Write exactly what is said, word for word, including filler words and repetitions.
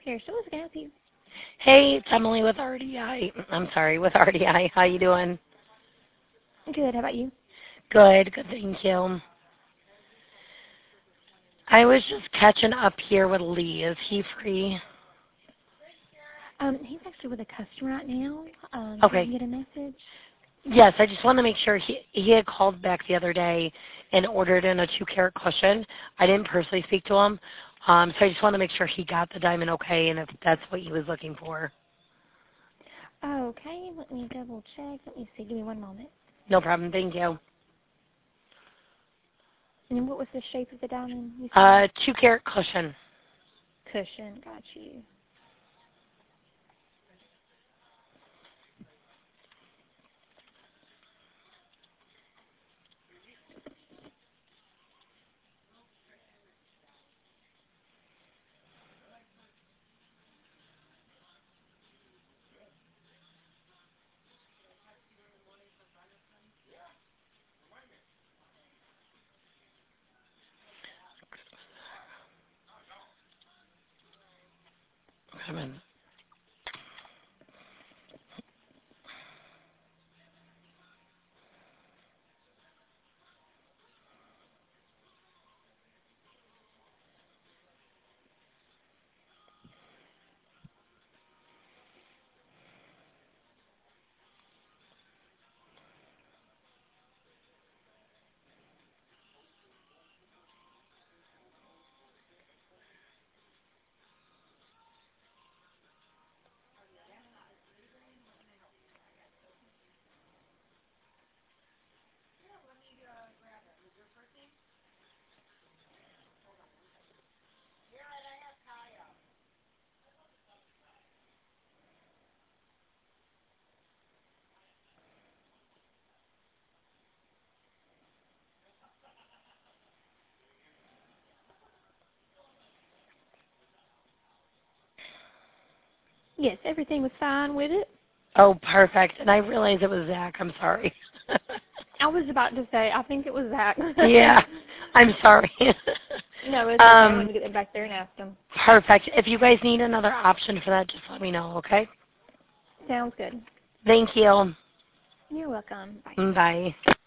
Here, so what's going to help you? Hey, it's Emily with R D I. I'm sorry, with R D I. How you doing? Good. How about you? Good, good, thank you. I was just catching up here with Lee. Is he free? Um, he's actually with a customer right now. Um, so I Okay. can get a message. Yes, I just want to make sure he he had called back the other day and ordered in a two-carat cushion. I didn't personally speak to him, um, so I just want to make sure he got the diamond okay and if that's what he was looking for. Okay, let me double check. Let me see. Give me one moment. No problem, thank you. And then what was the shape of the diamond you said? Uh, two-carat cushion. Cushion. Got you. Come in. Yes, everything was fine with it. Oh, perfect. And I realized it was Zach. I'm sorry. I was about to say, I think it was Zach. Yeah, I'm sorry. No, it's okay. I'm going um, to get back there and ask him. perfect. If you guys need another option for that, just let me know, okay? Sounds good. Thank you. You're welcome. Bye. Bye.